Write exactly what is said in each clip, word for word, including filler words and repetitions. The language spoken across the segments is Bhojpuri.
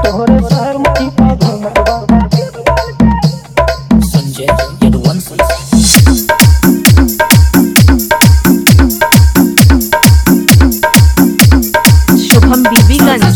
तोहरे शहर में चीता घूमत बा। संजय यदुवंशी। शुभम बीबीगंज।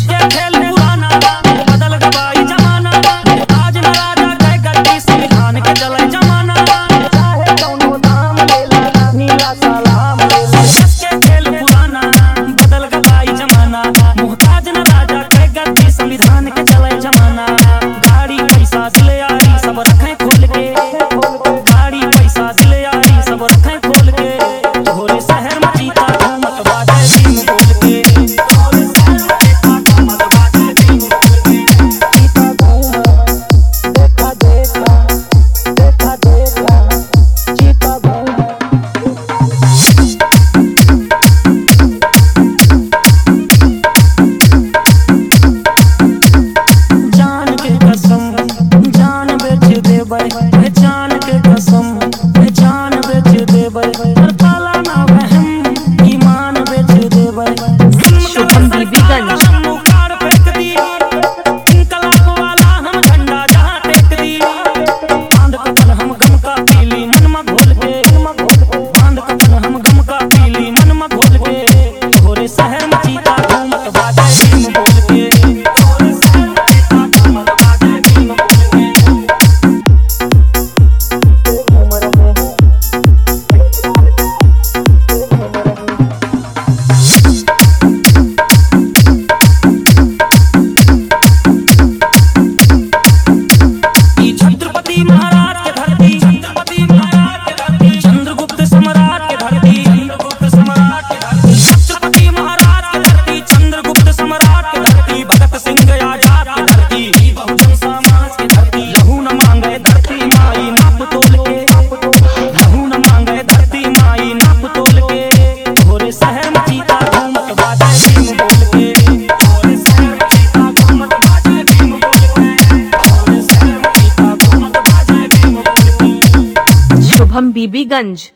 जान के कसम जान बेच देबै, काला ना बहम ईमान बेच देबै। शुभम बीबीगंज। हम झंडा जहाँ टेक दी, बांध कपल हम गम का पीली मन में घोल के, बांध कपल हम गम का पीली मन में घोल के, तोहरे शहर में चीता घूमत बाजे भीम बोल के, तोहरे शहर में चीता घूमत बाजे भीम बोल के। छत्रपति महाराज के धरती, छत्रपति महाराज के धरती, चंद्रगुप्त सम्राट के धरती, चंद्रगुप्त सम्राट के धरती, छत्रपति महाराज के धरती, चंद्रगुप्त सम्राट के धरती, भगत सिंह आजाद के धरती, बहुजन समाज के धरती। लहू न मांगे धरती माई नाप तोल के, लहू न मांगे धरती माई नाप तोल के, तोहरे शहर में चीता घूमत बाजे भीम बोल के, तोहरे शहर में चीता घूमत बाजे भीम बोल के, तोहरे शहर में चीता घूमत बाजे भीम बोल के। शुभम बीबीगंज।